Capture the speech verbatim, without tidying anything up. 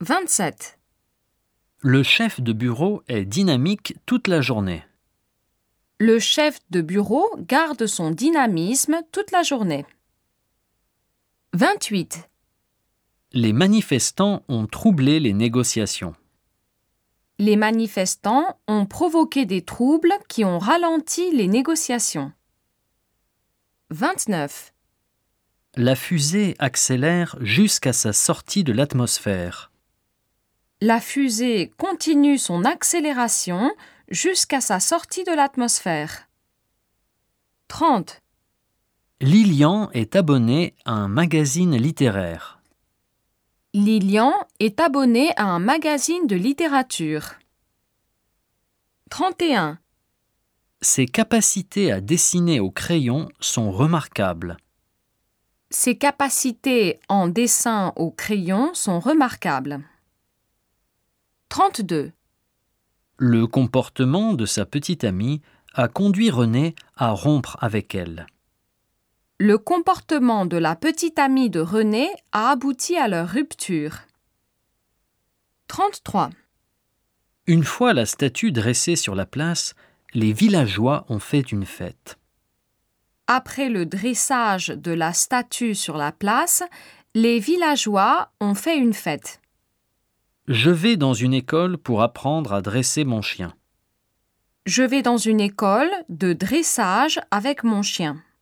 vingt-sept. Le chef de bureau est dynamique toute la journée. Le chef de bureau garde son dynamisme toute la journée. vingt-huit. Les manifestants ont troublé les négociations. Les manifestants ont provoqué des troubles qui ont ralenti les négociations. vingt-neuf. La fusée accélère jusqu'à sa sortie de l'atmosphère. La fusée continue son accélération jusqu'à sa sortie de l'atmosphère. trente. Lilian est abonné à un magazine littéraire. Lilian est abonné à un magazine de littérature. trente et un. Ses capacités à dessiner au crayon sont remarquables. Ses capacités en dessin au crayon sont remarquables. trente-deux. Le comportement de sa petite amie a conduit René à rompre avec elle. Le comportement de la petite amie de René a abouti à leur rupture. trente-trois. Une fois la statue dressée sur la place, les villageois ont fait une fête. Après le dressage de la statue sur la place, les villageois ont fait une fête. Je vais dans une école pour apprendre à dresser mon chien. Je vais dans une école de dressage avec mon chien.